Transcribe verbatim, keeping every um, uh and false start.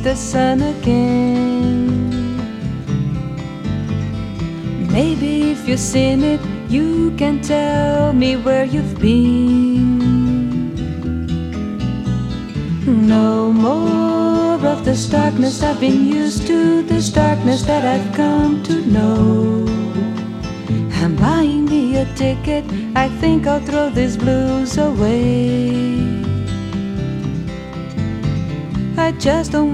the sun again. Maybe if you've seen it, you can tell me where you've been. No more of this darkness I've been used to, this darkness that I've come to know. I'm buying me a ticket, I think I'll throw these blues away. I just don't